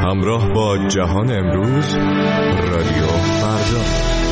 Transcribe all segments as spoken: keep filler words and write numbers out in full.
همراه با جهان امروز، رادیو فردا.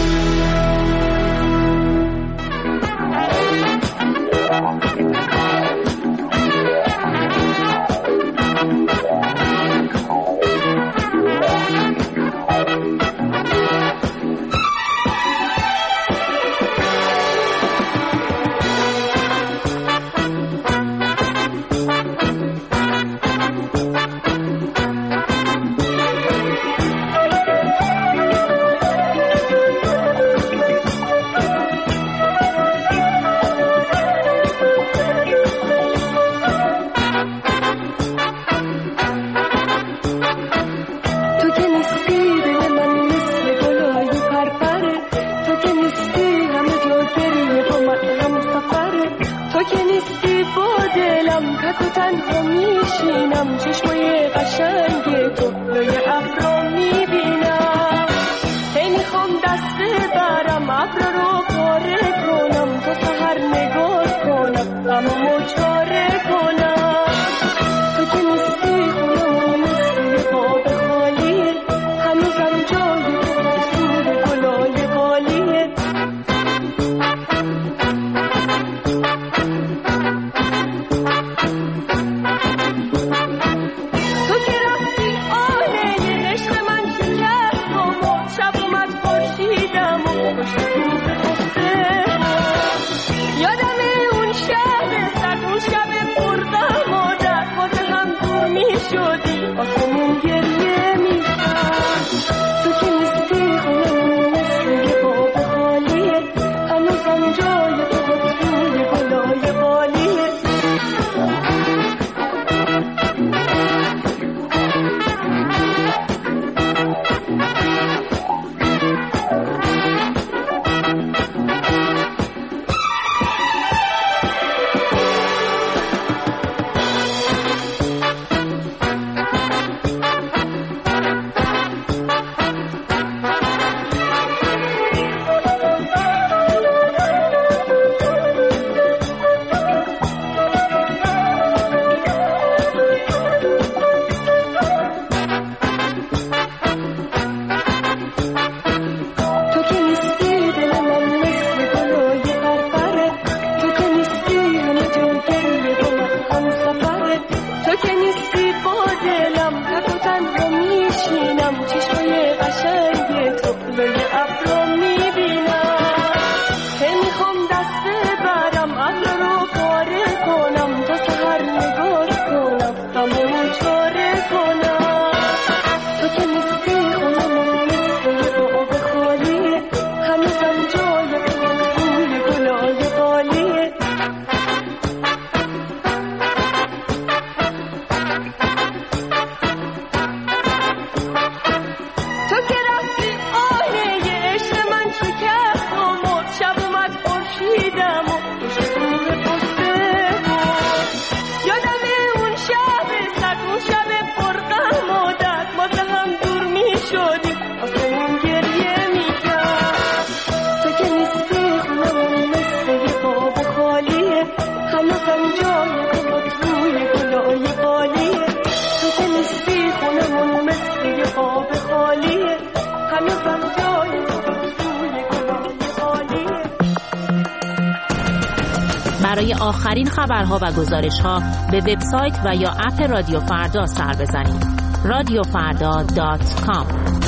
برای آخرین خبرها و گزارش‌ها به وبسایت و یا اپ رادیو فردا سر بزنید. رادیو فردا دات کام.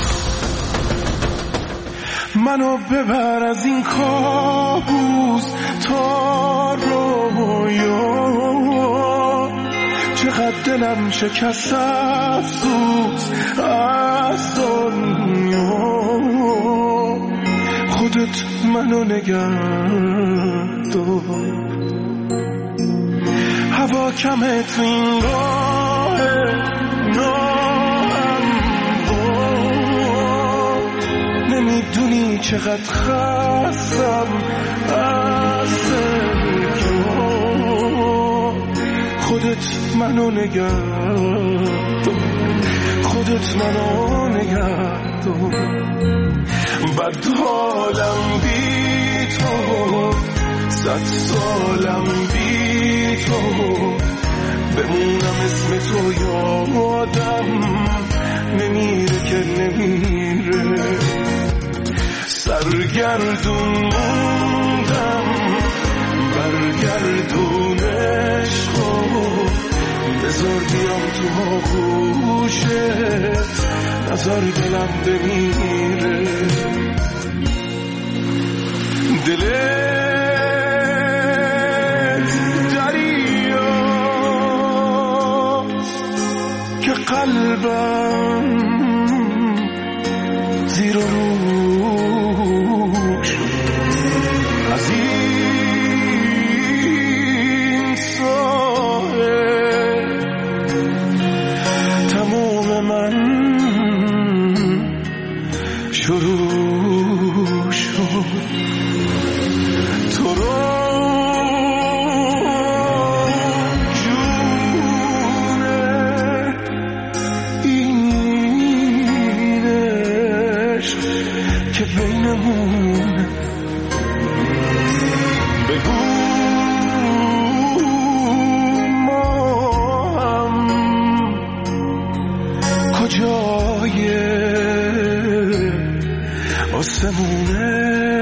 منو ببر از این کابوس تا رویا، چقدر دلم شکست افسوس از دنیا. خودت منو نگه دار، هوا کمه تو این راه ناهموار. نمیدونی چقدر خستم از تکرار. خودت منو نگه دار، خودت منو نگه دار. بد حالم بی تو، صد سالم بی تو، بمونم اسم تو یادم سرگردون موندم برگردونش خود بذار بیام تو آغوشت نظر دلم بمیره دلت دریاست که قلبم زیر و رو شد از این ساحل تموم من شروع شد تو رو جونه این عشق که بینمون بگو ما هم کجای آسمونه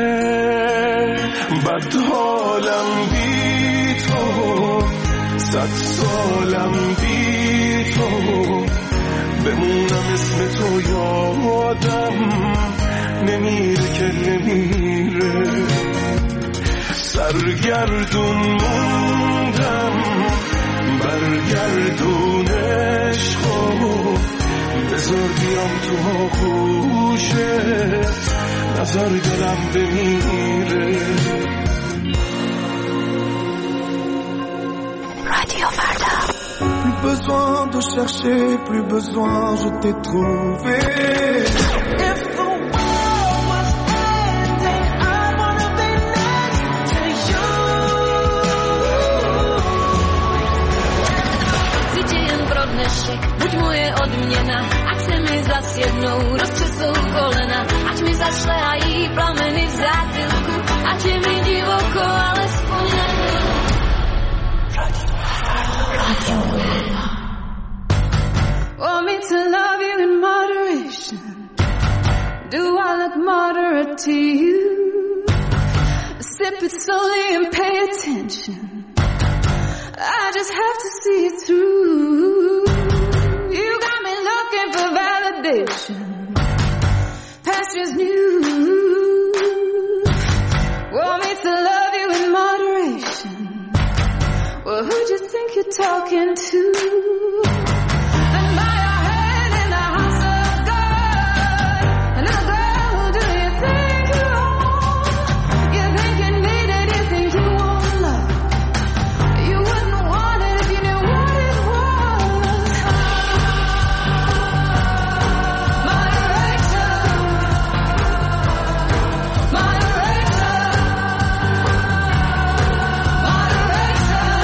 بد حالم بی تو صد سالم بی تو بمونم اسم تو یادم نمیره که نمیره سرگردون موندم برگردونش خود بذار بیام تو آغوشت نظر دلم بمیره رادیو فردا. Plus besoin de chercher, plus besoin, je t'ai trouvé. If the world was ending, I wanna be next to you. Tydzień pro dnešek, buď moje odměna, ať se mi zas jednou rozčesou kolena, ať mi zašlehají plameny v zátylku, ať je mi divoko, alespoň na chvíli. Want me to love you in moderation? Do I look moderate to you? Sip it slowly and pay attention. I just have to see it through. You got me looking for validation. Pastures new. Want me to love you in moderation? Well, who'd you think you're talking to? Then bow your head in the house of God. And little girl, who do you think you are? You think you need it, you think you want love. You wouldn't want it if you knew what it was. Moderation. Moderation. Moderation.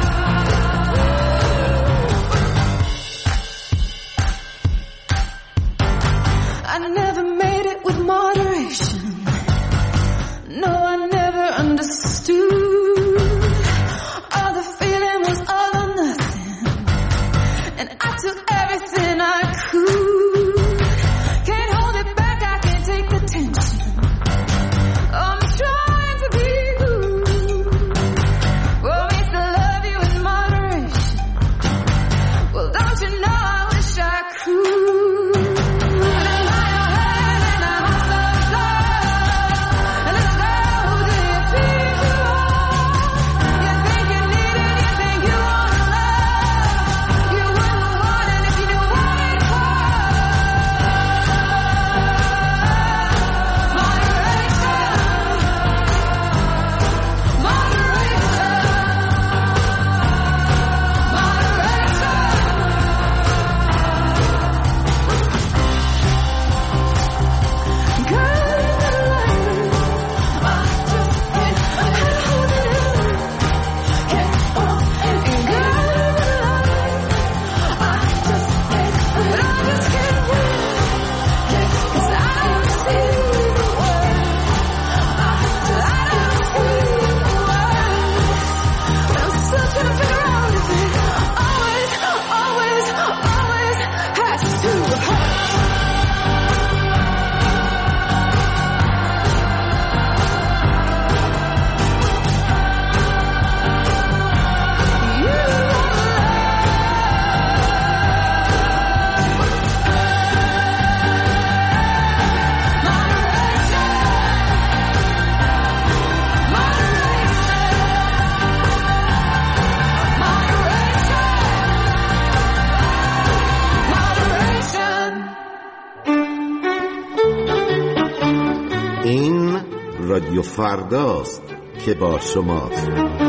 I never made it with moderation. No, I never understood. All the feeling was all or nothing, and I took everything I could. Can't hold it back, I can't take the tension. I'm trying to be good. Want me to love you in moderation? Well, don't you know I wish I could. And bow your head in the house of رادیو فرداست که با شماست.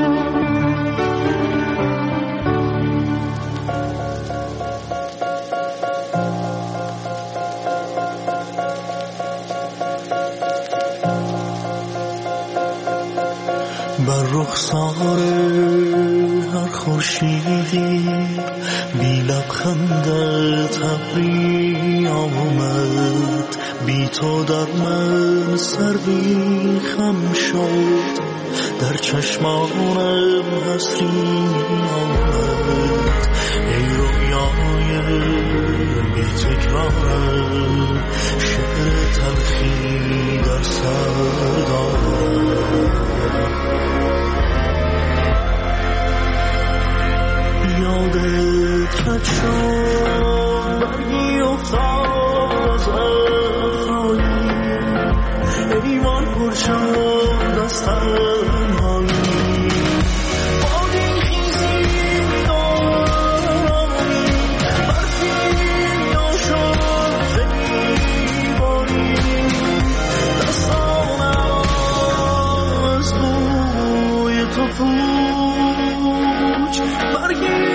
بر رخسار هر خورشیدی بی لبخندت ابری آمد، بی تو در من سروی خم شد، در چشمانم حسری آمد. ای رویای بی تکرارم، شعر تلخی در سر دارم. یادت رد شد برگی افتاد از افرایی، ایوان پر شد از تنهایی. بادی خیزی دارمی، برفی ناشد زنی باری، دستانم از بوی تو پوچ. برگی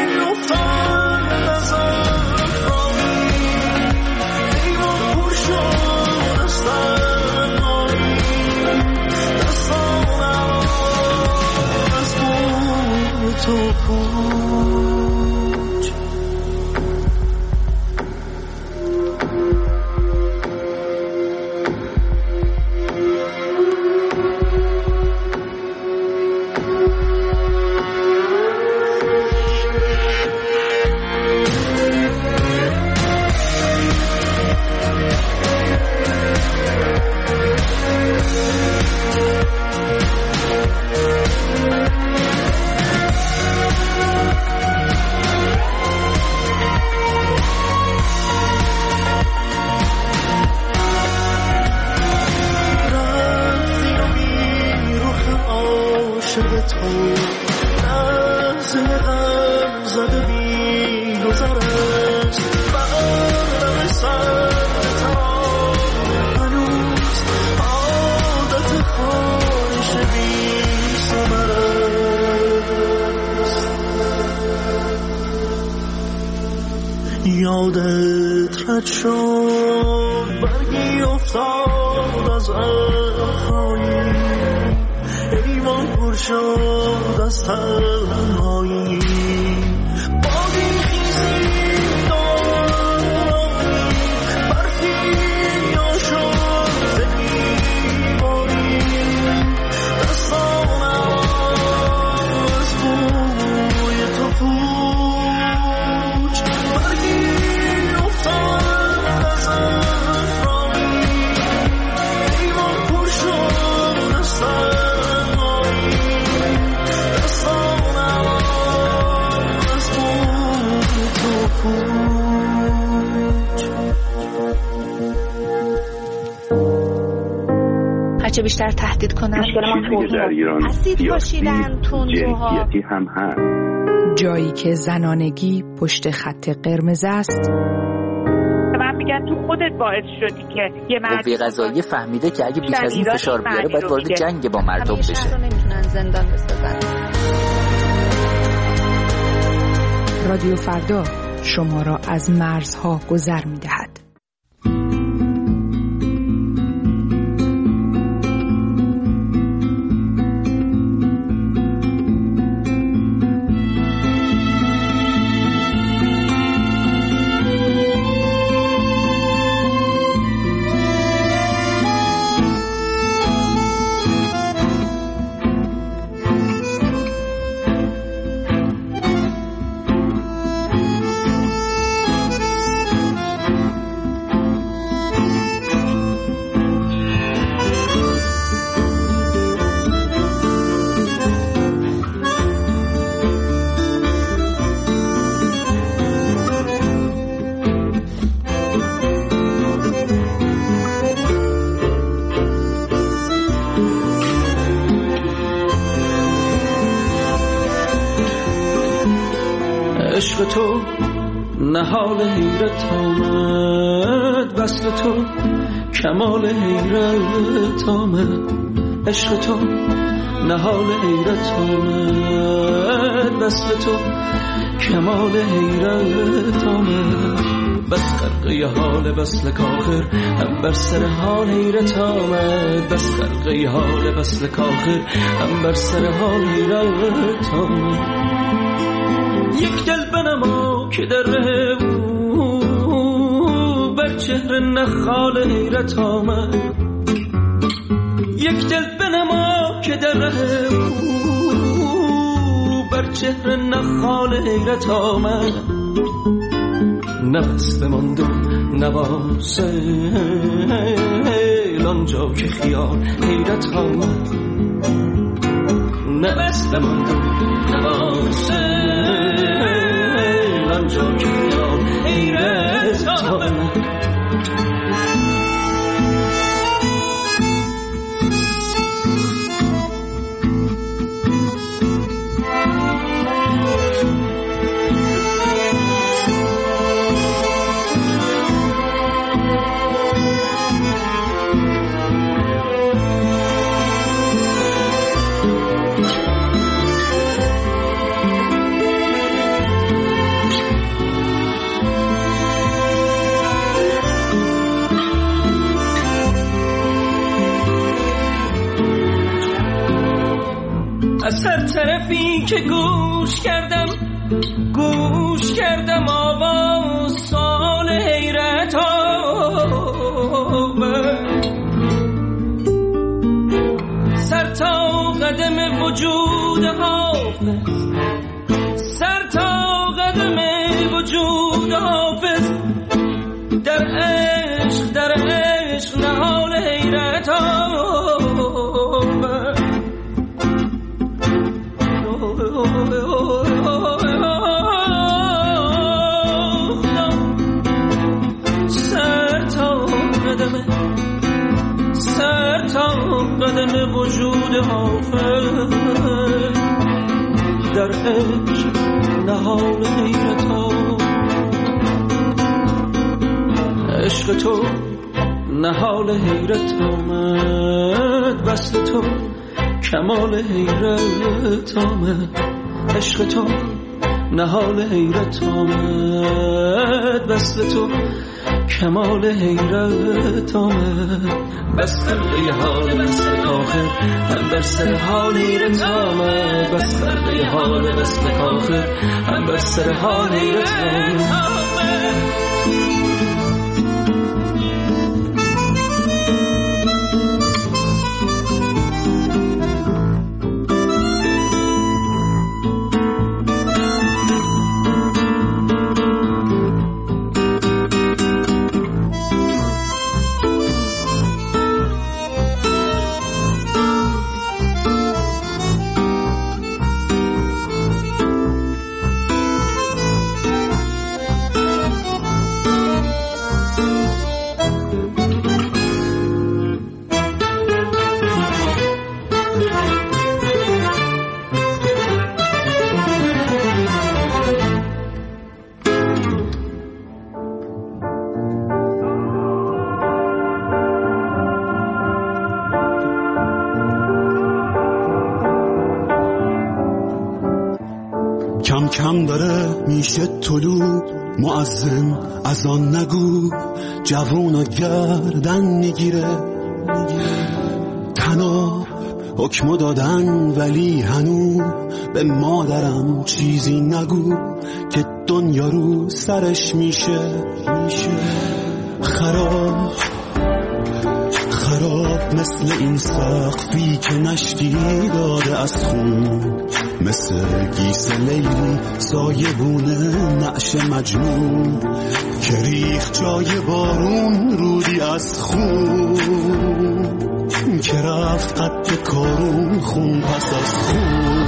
تو پوچ. یادت رد شد برگی افتاد از افرایی، ایوان پر شد از تنهایی. بادی خیزی دارمی، برفی ناشد زنی باری، دستانم از بوی تو پوچ. برگی هرچه بیشتر تهدید کنن مشکل ما در ایران اسید پاشیدن تندروها هم هست. جایی که زنانگی پشت خط قرمز است. من میگن تو خودت باعث شدی که یه مرد قوه قضاییه فهمیده که اگه بیش از این فشار بیاره باید وارد جنگ با مردم بشه. همیشه نمیتونن زندان بسازن. رادیو فردا شما را از مرزها گذر می‌دهد. عشق تو نهال حیرت آمد، آمد وصل تو کمال حیرت آمد عشق تو نهال حیرت آمد وصل تو کمال حیرت آمد بس خرقه حال وصل کاخر هم بر سر حال حیرت آمد بس خرقه حال وصل کاخر هم بر سر حال حیرت آمد یک دل بنما که در ره او بر چهره نخال حیرت آمد یک دل بنما که در ره او بر چهره نخال حیرت آمد نبسته ماند نواسیل آنجا که خیال حیرت آمد نبسته ماند نواسیل آنجا که خیال حیرت آمد از هر طرفی که گوش کردم گوش کردم آواز سال حیرت آمد سر تا قدم وجود حافظ سر تا قدم وجود حافظ در عشق در عشق نهال حیرت آمد سر تا قدم سر تا قدم وجود حافظ در عشق نهال حیرت عشق تو نهال حیرت آمد وصل تو کمال حیرت آمد عشق تو نهال حیرت آمد وصل تو کمال حیرت آمد بس خرقه حال وصل کاخر هم بر سر حال حیرت آمد بس خرقه حال وصل کاخر هم بر سر حال حیرت آمد کم کم داره میشه طلوع مؤذن از آن نگو جوونا گردن میگیره تنها حکم دادن ولی هنو به مادرم چیزی نگو که دنیا رو سرش میشه خراب خراب مثل این سقفی که نشتی داده از خون مثل گیس لیلی سایبونه نعش مجنون که ریخ جای بارون رودی از خون که رفت قد کارون خون پس از خون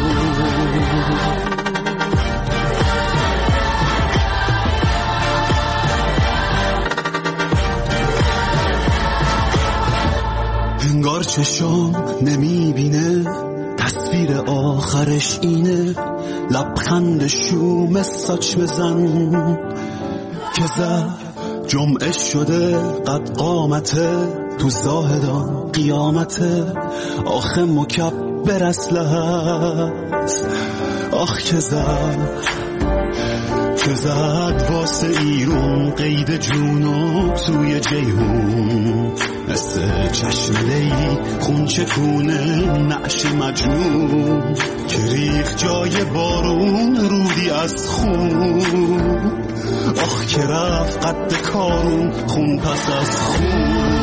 انگار چشام نمیبینه تصویر آخرش اینه لبخند شوم ساچ بزن که زد جمعه شده قد قامته، تو زاهدان قیامته، آخه مکبر اسلحت، آخ که زد که زد واسه ایرون قید جونو توی جیهون، مثل چشم لیلی خون چکونه نعش مجنون، که ریخ جای بارون رودی از خون، آخ که رفت قد کارون خون پس از خون.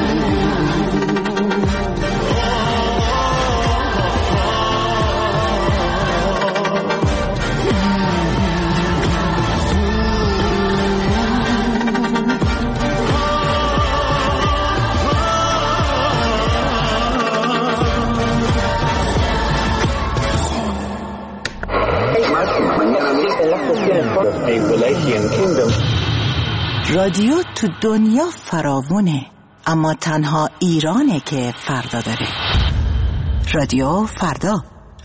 رادیو تو دنیا فراوونه، اما تنها ایرانه که فردا داره. رادیو فردا.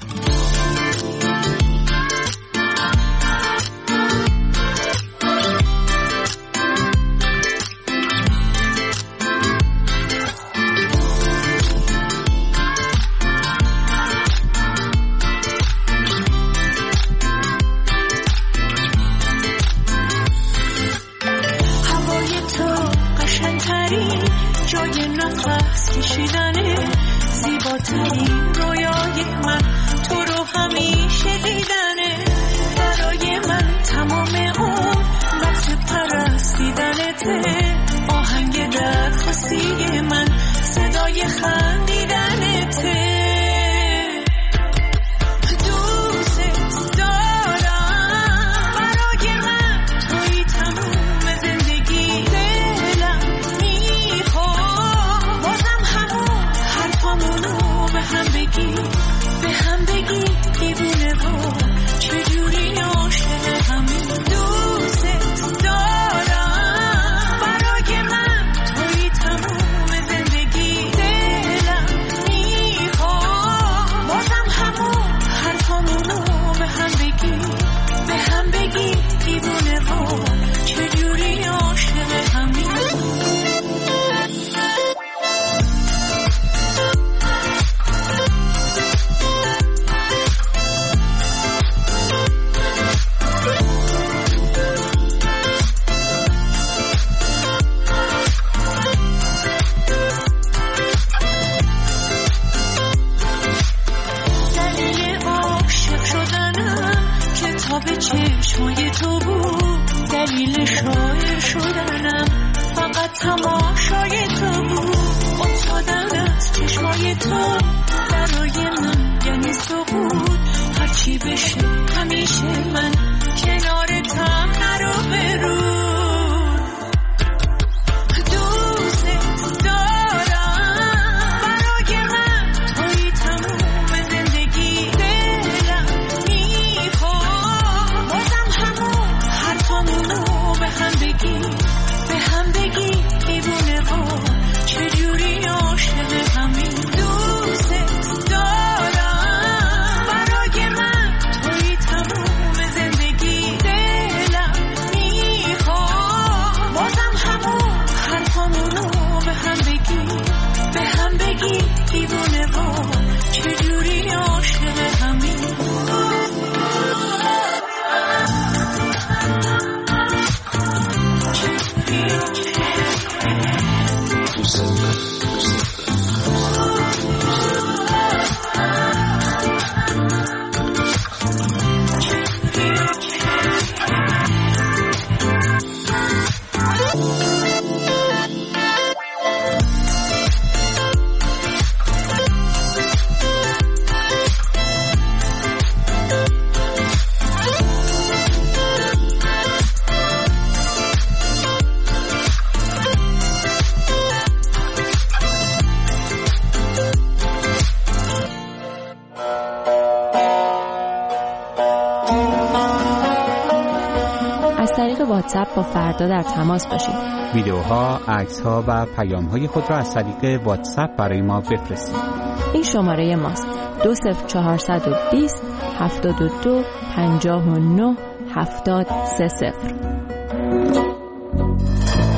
واتساپ با فردا در تماس باشید. ویدیوها، عکس‌ها و پیام‌های خود را از طریق واتساپ برای ما بفرستید. این شماره ماست: دو صفر چهارصد و بیست هفتاد و دو پنجاه و نه هفتاد سه صفر.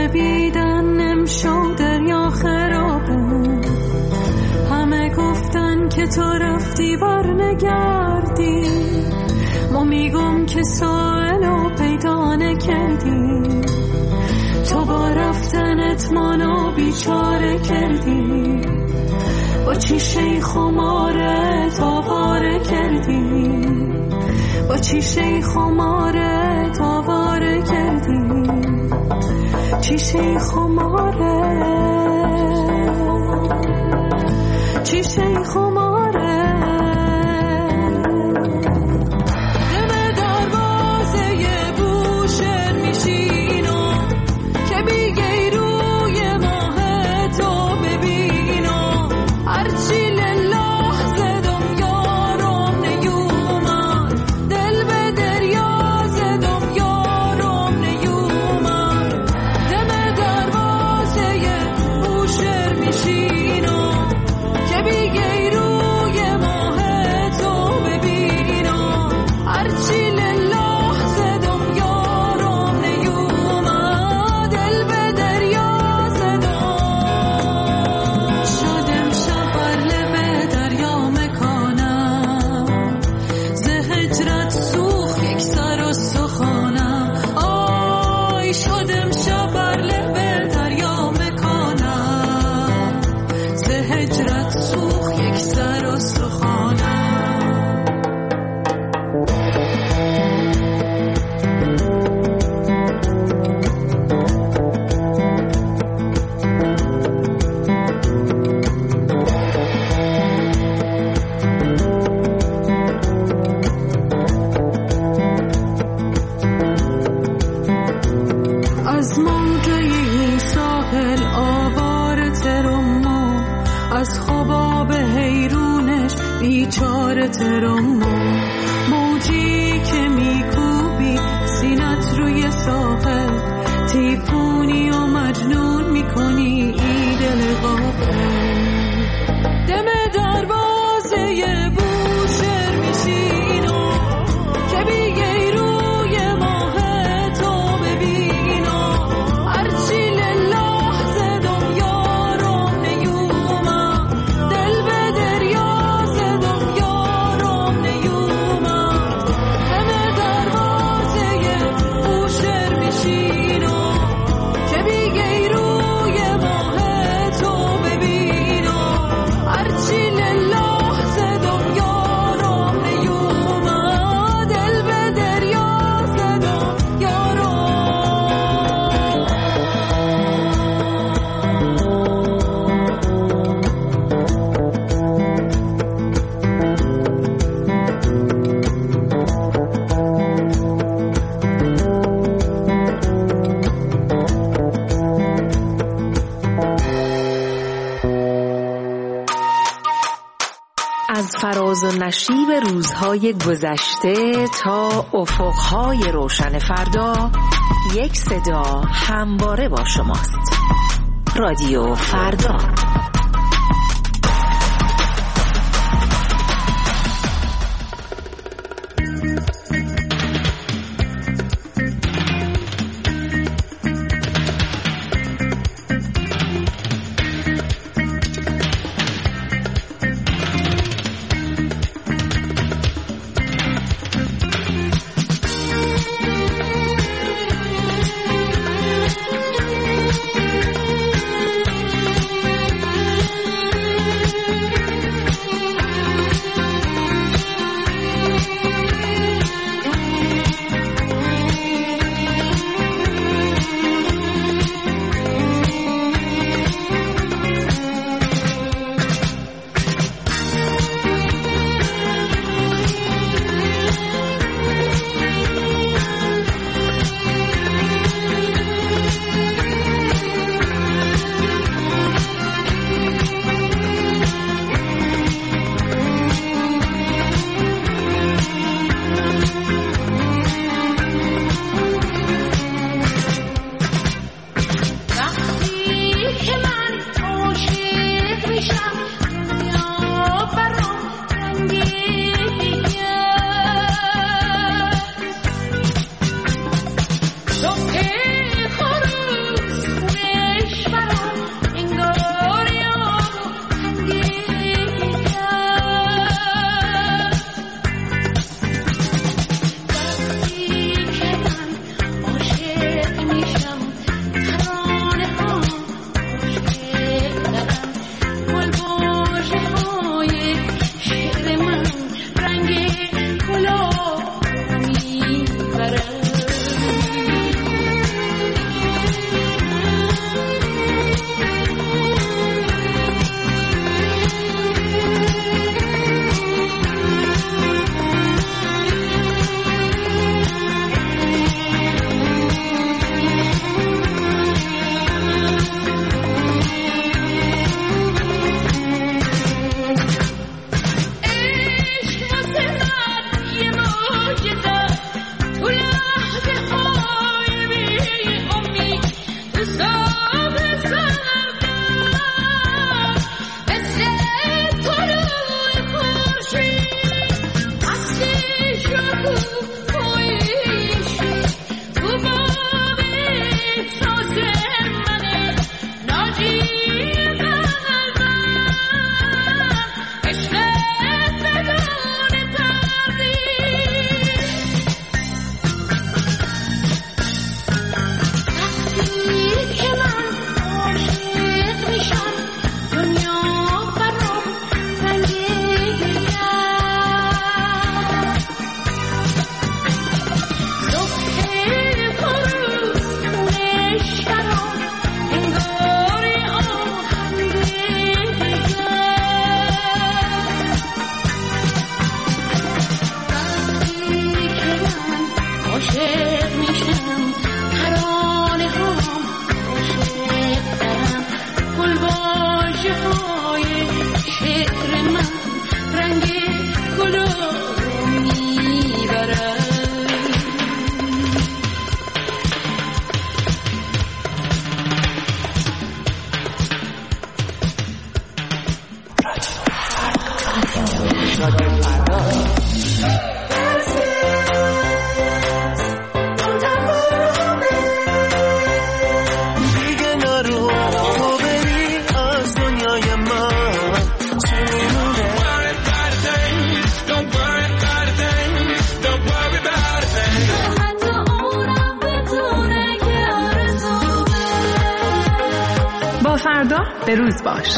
خوابیدن نمشو دریا خرابون، همه گفتن که تو رفتی بر نگردی، ما میگم که سائلو پیدا نکردی، تو با رفتنت منو بیچاره کردی، با چی شیخ و مارت آواره کردی، با چی شیخ و مارت آواره کردی، چی شیخ و مارت، چی شیخ و مارت. فراز و نشیب روزهای گذشته تا افقهای روشن فردا، یک صدا همواره با شماست. رادیو فردا. تا فردا به روز باش.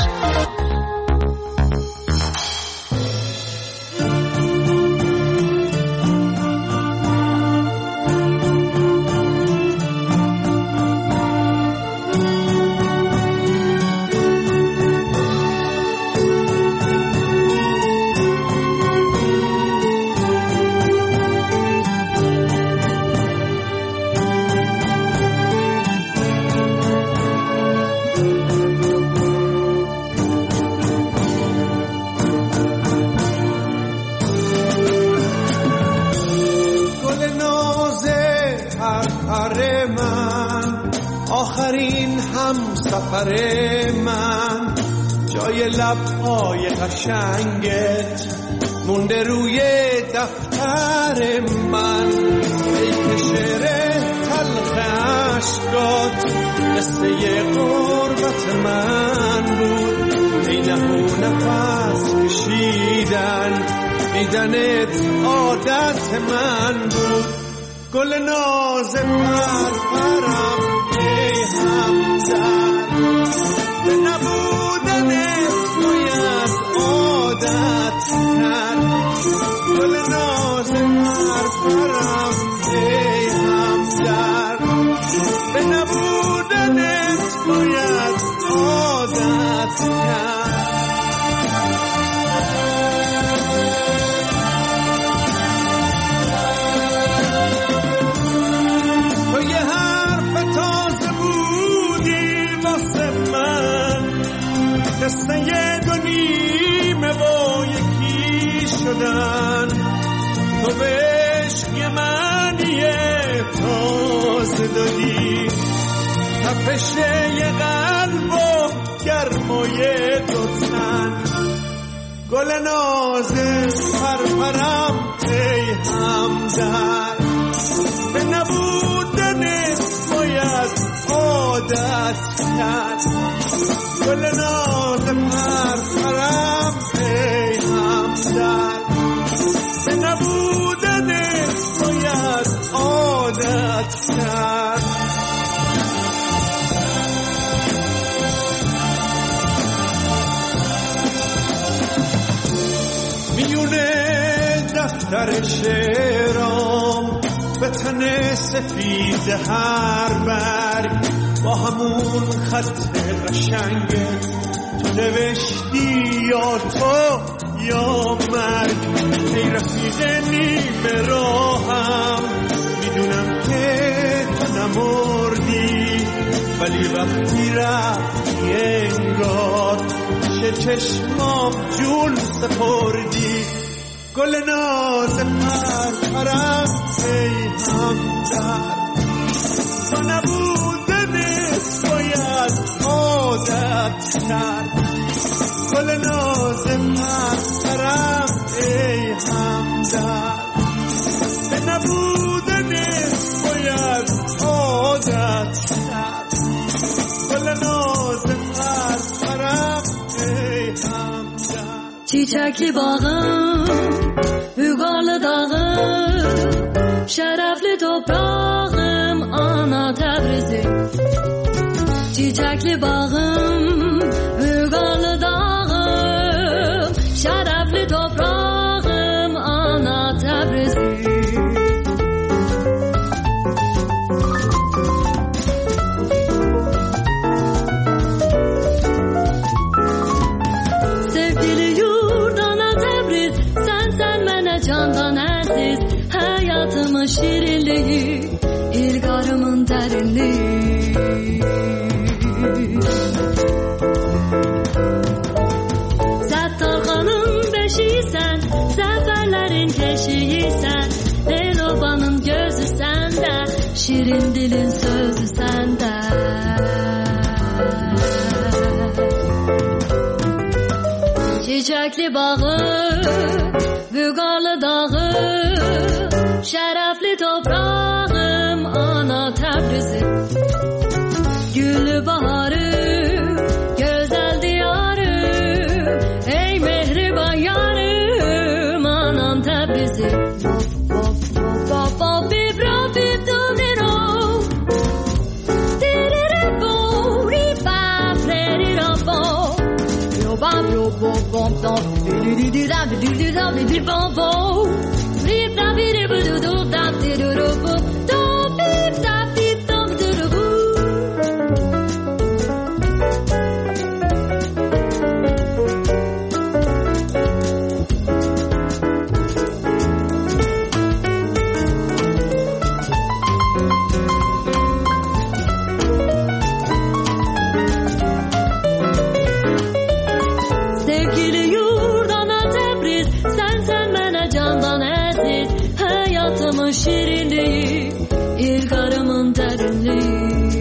آخرین هم سفر من، جای لبهای قشنگت مونده روی دفتر من. ای که شعر تلخ عشقات قصه غربت من بود. ای نهو نفس کشیدن دیدنت عادت من بود. گل ناز پرپرم ای همدرد، به نبودنت باید عادت کرد. گل ناز پرپرم ای همدرد، به نبودنت باید عادت کرد. قصه دو نیمه با یکی شدن، تو به عشق معنی تازه دادی. تپش قلب و گرمای دو تن. گل نازه پرپرم ای همدرد، به نبودنت باید عادت کرد. گل ناز پرپرم ای همدرد، به نبودنت باید عادت کرد. میونه دفتر شعرام به تن سفید هر برگ، با همون خط قشنگ تو نوشتی یا تو یا مرگ. ای رفیق نیمه راهم، میدونم که تو نمردی، ولی وقتی رفتی انگار چه چشمام جون سپردی. گل ناز پرپرم ای همدرد، تو نبودنت باید عادت کرد. گل ناز پرپرم ای همدرد، به نبودنت باید عادت کرد. گل ناز پرپرم ای همدرد. چیچکلی باغم بوگال داغم، شرفلی toprağım ana Təbrizi. Çiçəkli bağım, vüqarlı dağım, şərəfli toprağım ana Təbrizi. Sevgili yurt ana Təbriz, sən sən mənə candan əziz, həyatımın şirinliyi, ilqarımın dərinliyi. Zəttarxanın beşiysən, səfərlərin keşiysən, Elobanın gözü səndə, şirin dilin sözü səndə. Çiçəkli bağı, vüqarlı dağı, şərəfli toprağım ana Təbrizi. Güllü baharı, gözəl diyarım, ey mehriban yarım anam Təbrizi. şirinliği, İlgarımın derinliği.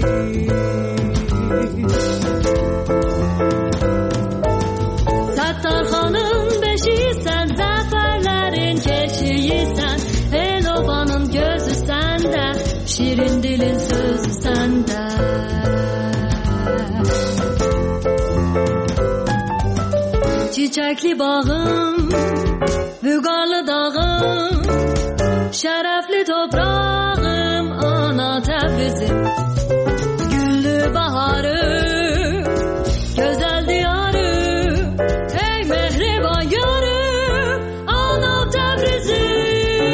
Sattarxanın beşiysen, zaferlerin keşiysen, el obanın gözü sende, şirin dilin sözü sende. Çiçekli bağım, vügarlı dağım, şərəfli toprağım, ana Təbrizim. Güllü baharı, gözəl diyarı, ey mehriban yarı, ana Təbrizim.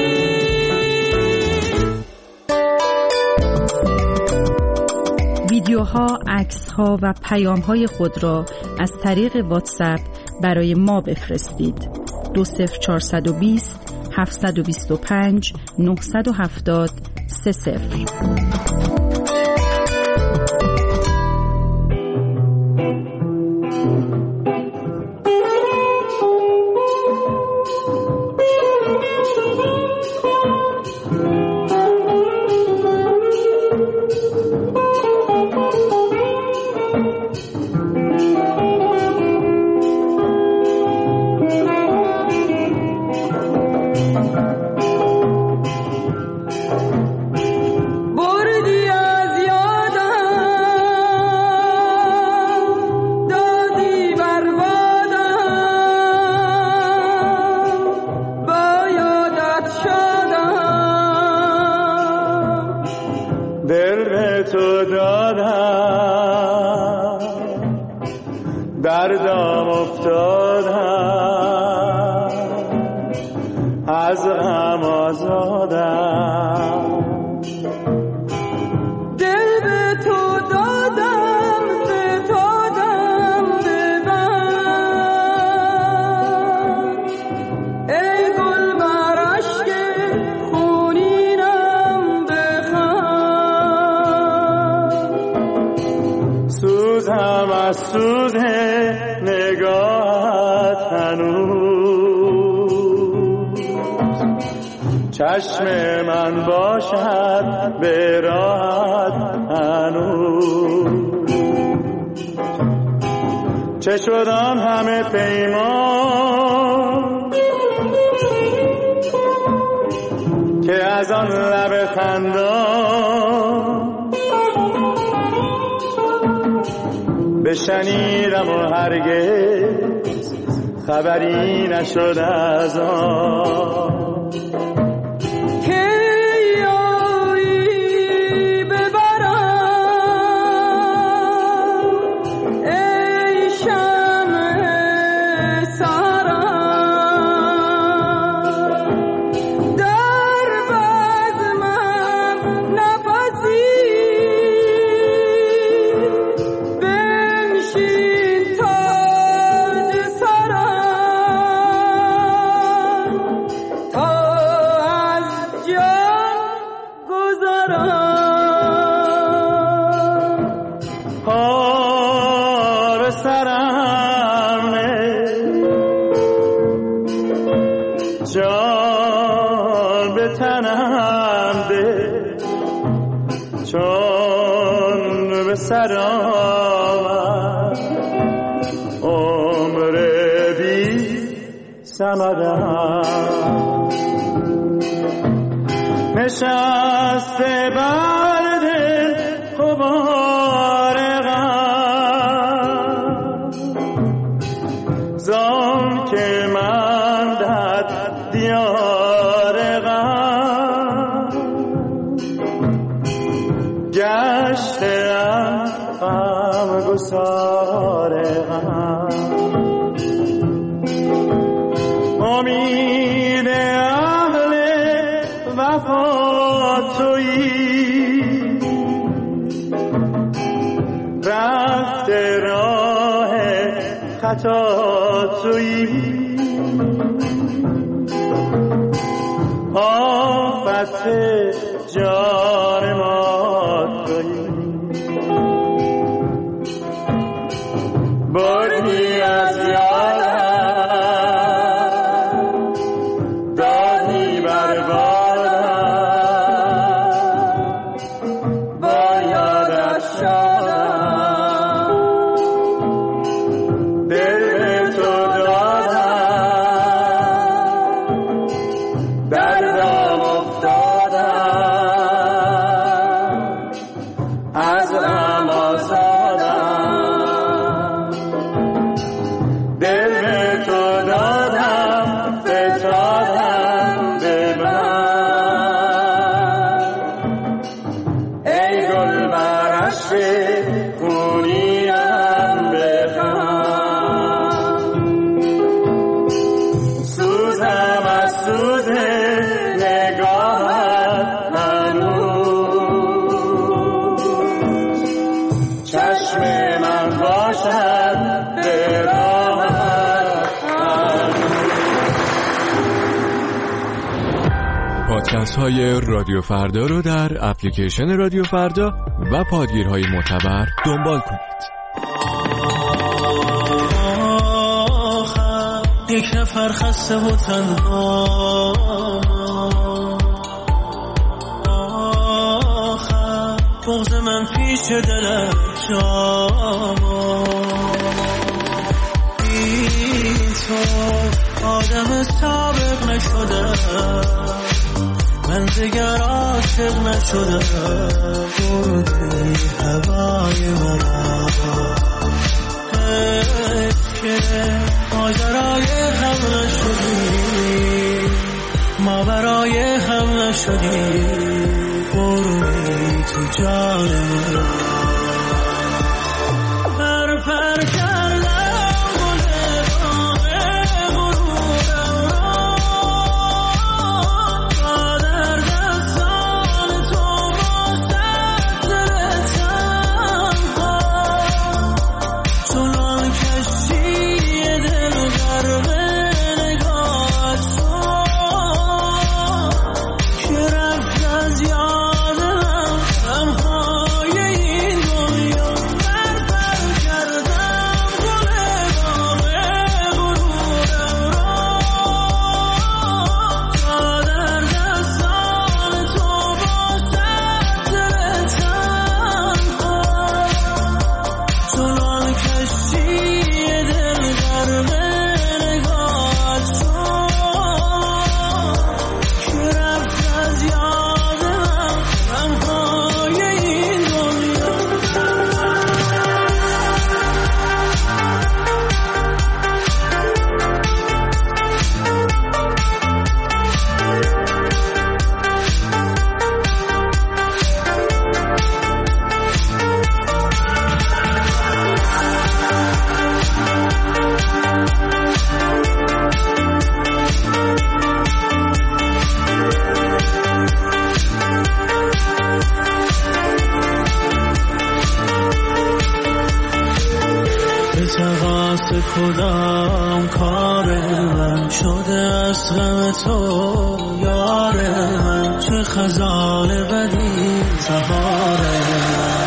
ویدیوها، عکس‌ها و پیام‌های خود را از طریق واتساپ برای ما بفرستید. دو صفر چهارصد و بیست هفتصد و بیست و پنج نهصد و هفتاد سه صفر. چشم من باشد به راحت هنوز. چه شد آن همه پیمان که از آن لب خندان بشنیدم و هرگز خبری نشد از آن. نشسته بر دل غبار غم زان که من در دیار غم گشتم غم گسار غم. امید اهل وفا تویی، رفت راه خطا تویی، آفت جان ما تویی، بردی از یادم دادی بربادم، با یادت شدم دل به تو دادم، دردم افتادم از غم آزادم، دل به تو دادم فتادم به من، ای گل برشت خونیم بخند، سوزم از سوز نگاهت هنوز، چشم من باشد به راهت هنوز. پادکست های رادیو فردا رو در اپلیکیشن رادیو فردا و پادگیرهای معتبر دنبال کنید. آخر یک نفر خسته و تنها، آخر بغض من پیش دلم شاما، بی تو آدم سابق نشدم، من دیگر عاشق نشدم، بردی هوای منم، که ماجرای هم نشدی، ما برای هم نشدی، بردی تو جان منم، پر پر کردم خودم کار من شده از غم تو یار من، چه خزان بدی سهار من،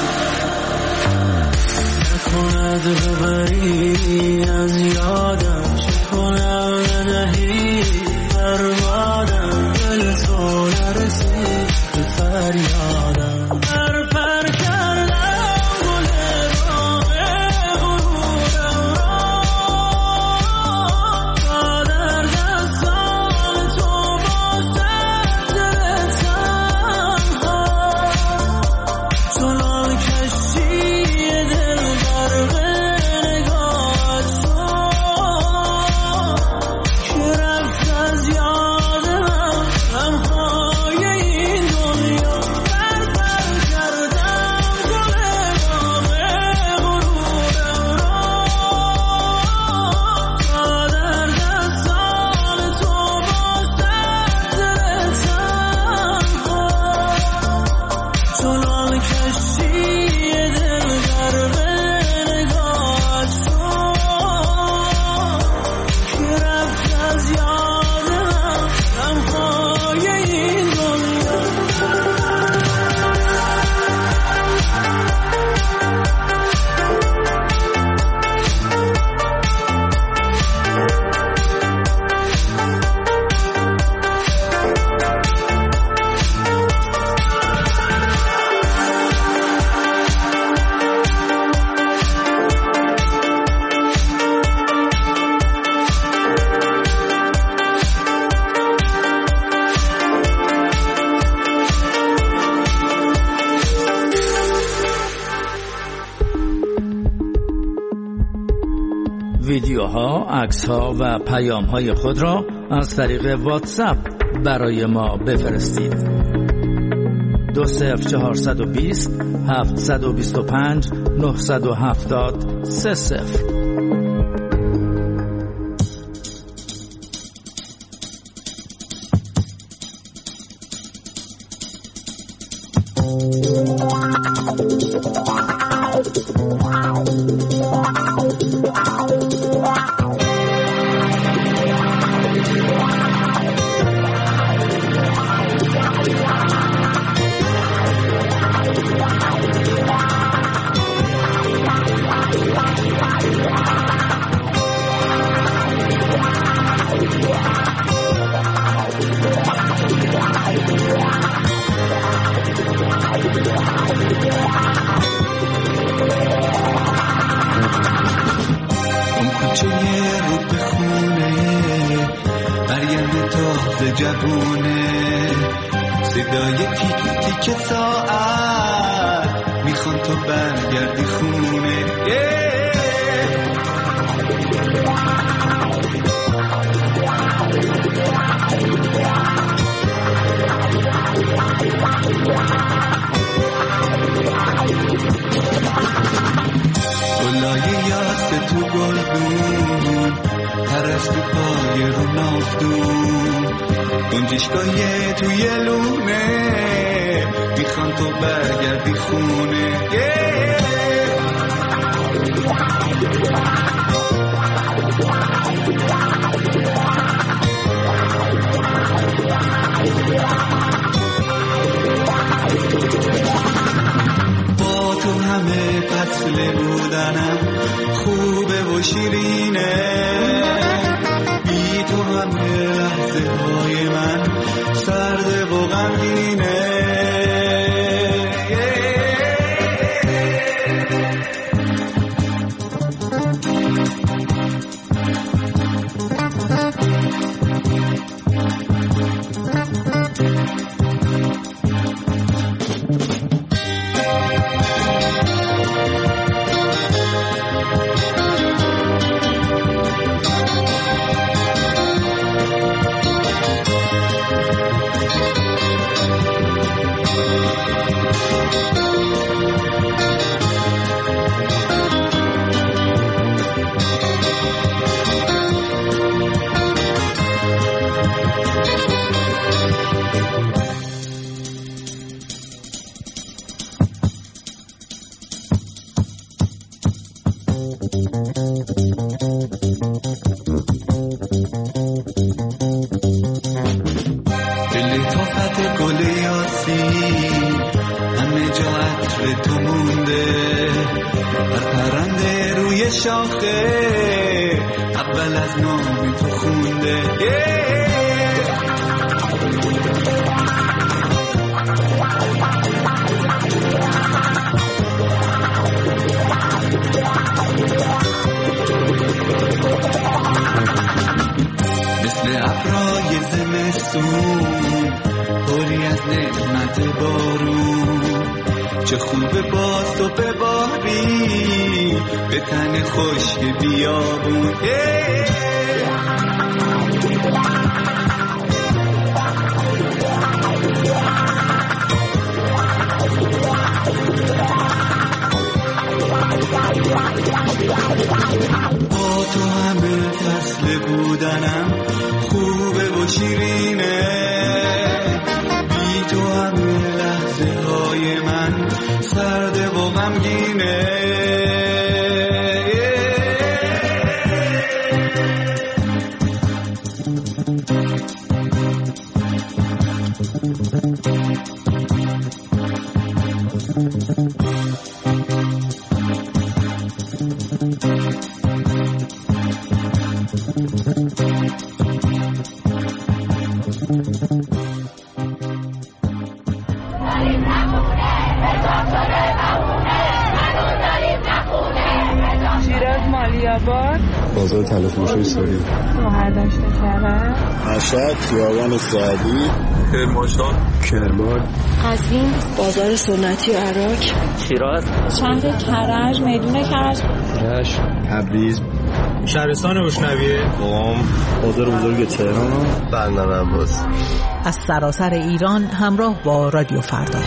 نکند ببری از یادم، چه کنم ندهی بربادم، دل تو نرسید به فریادم، پر پر کردم ویدیوها، عکس‌ها و پیام‌های خود را از طریق واتساپ برای ما بفرستید. دو صفر چهارصد و بیست هفتصد و بیست و پنج نهصد و هفتاد سه صفر. جوونه صدای تیک تیک ساعت میخوان تو برگردی خونه. گلای یاس تو گلدون پرستو پای رو نافتون گنجشگاه توی لونه میخوان تو برگردی خونه. با تو همه فصل بودنم خوبه و شیرینه، بی تو همه لحظه های من سرده و غمگینه. اول از نام تو خونده مثل ابرای زمستون پری از نعمت بارون، چه خوبه باز تو بباری به تن خشک بیابون. با تو همه فصل بودنم خوبه و شیرینه، بی تو همه لحظه های من سرده و غمگینه. بازار تلفروشی سوری مهرداشت کرد مشهد خیابان سعدی کرمانشاه کرمان قزوین بازار سنتی عراق شیراز چند کرج میدون کرج رشت تبریز شهرستان روشنویه، قم، بازار بزرگ تهران، بندر عباس. از سراسر ایران همراه با رادیو فردا.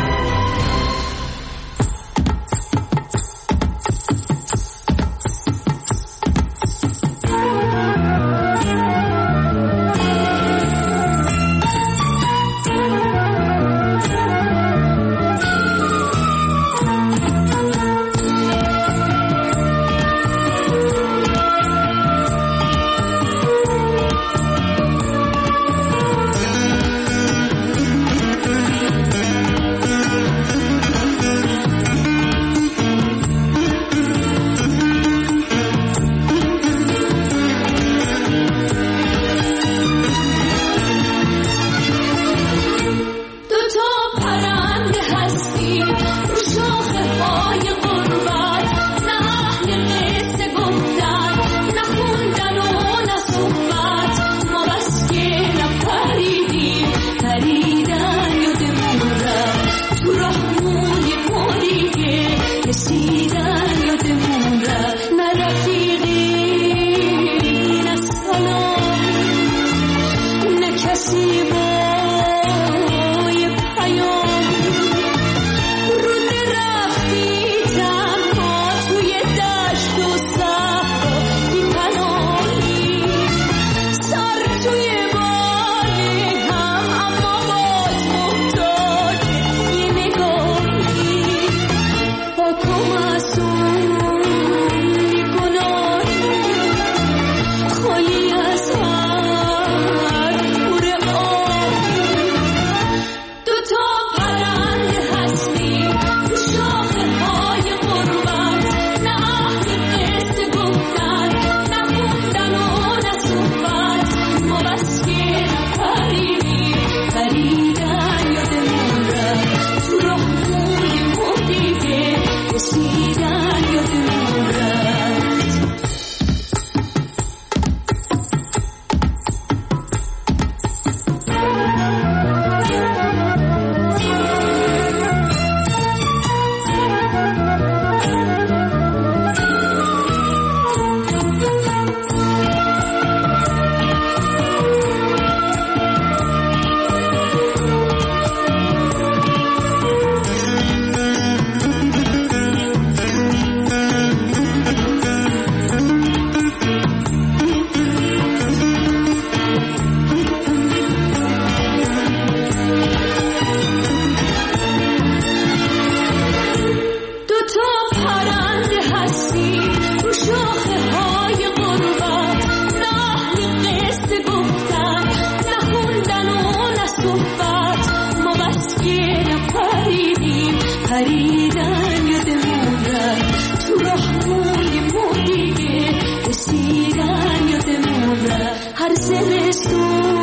پریدن یادمون رفت تو راهمون ما دیگه رسیدن یادمون رفت هر زمستون